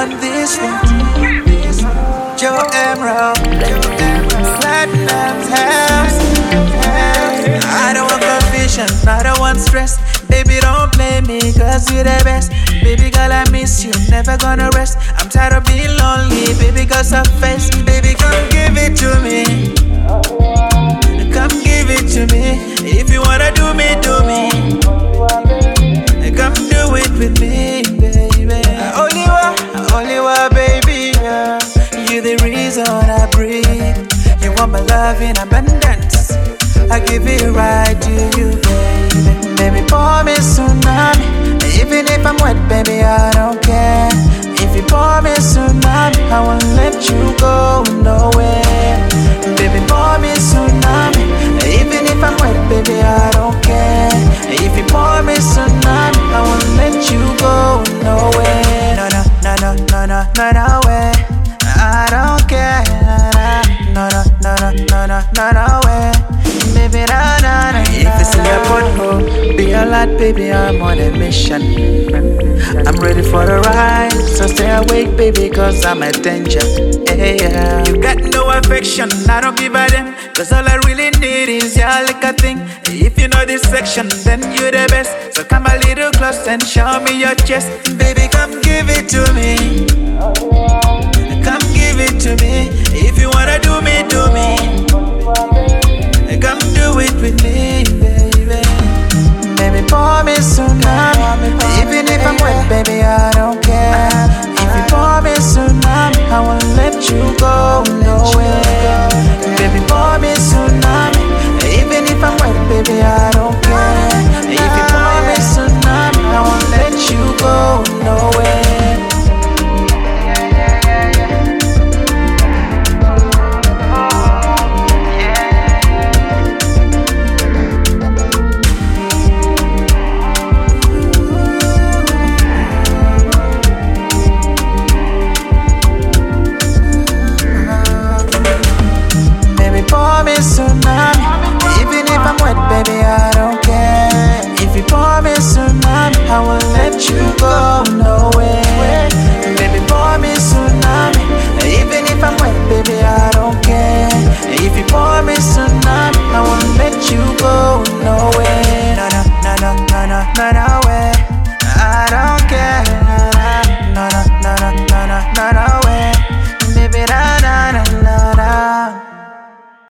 on this one. Joe Emerald, Platinum's house. I don't want confusion, I don't want stress. Baby, don't blame me, cause you're the best. Baby girl, I miss you, never gonna rest. I'm tired of being lonely, baby, cause of face. Baby, come give it to me. Come give it to me. If you wanna do me, do me. Come do it with me, baby. Only one, baby. Yeah. You're the reason I breathe. You want my love in abundance. I give it right to you, baby. Baby, pour me tsunami. Even if I'm wet, baby, I don't care. If you pour me tsunami, I won't let you go nowhere. Baby, pour me tsunami. Even if I'm wet, baby, I don't care. If you pour me tsunami, I won't let you go nowhere. No way. I don't care. No way. Baby, no. If it's in your porthole, be alert, baby, I'm on a mission. I'm ready for the ride, so stay awake, baby, cause I'm a danger. Yeah. You got no affection, I don't give a damn, cause all I really need is your liquor thing. If you know this section, then you're the best. So come a little close and show me your chest. Baby, come give it to me.